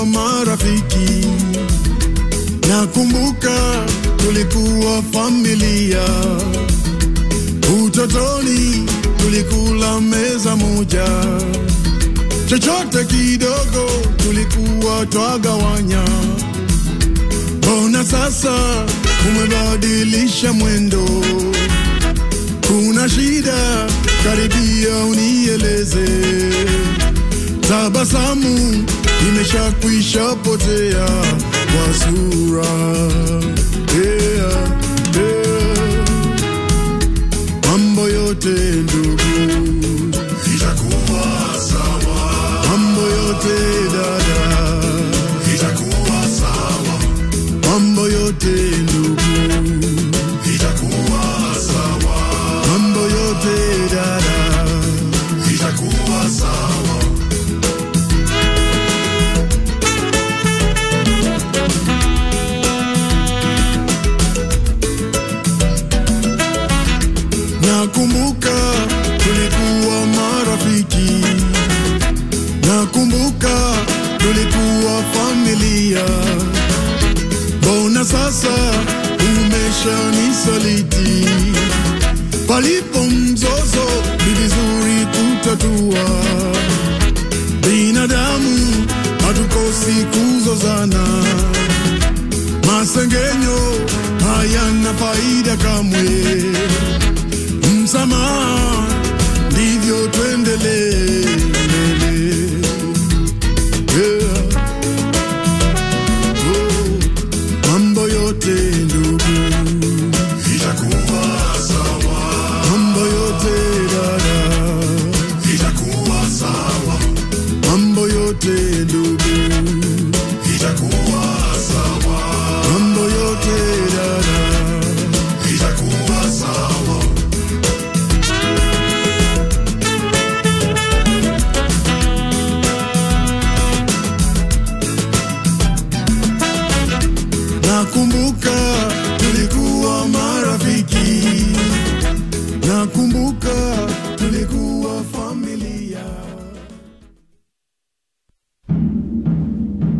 tulikuwa marafiki. Nakumbuka tulikuwa familia. Utotoni tulikula meza moja. Chochote kidogo tulikuwa twagawanya. Mbona sasa umebadilisha mwendo? Kuna shida? Karibia unieleze. Tabasamu imeshakwisha potea kwa sura. Mambo yote ndugu itakuwa sawa. Mambo yote dada itakuwa sawa. Mambo yote ndugu itakuwa sawa. Mambo yote dada itakuwa sawa. Nakumbuka tulikuwa marafiki. Nakumbuka tulikuwa familia. Mbona sasa umeshanisaliti? Palipo mzozo ni vizuri kutatua. Binadamu hatukosi kuzozana. Masengenyo hayana faida kamwe. Msamaha ndivyo tuendelee. Mambo yote ndugu itakuwa sawa. Mambo yote dada itakuwa sawa. Mambo yote ndugu itakuwa sawa. Mambo yote dada itakuwa sawa. Nakumbuka tulikuwa marafiki. Nakumbuka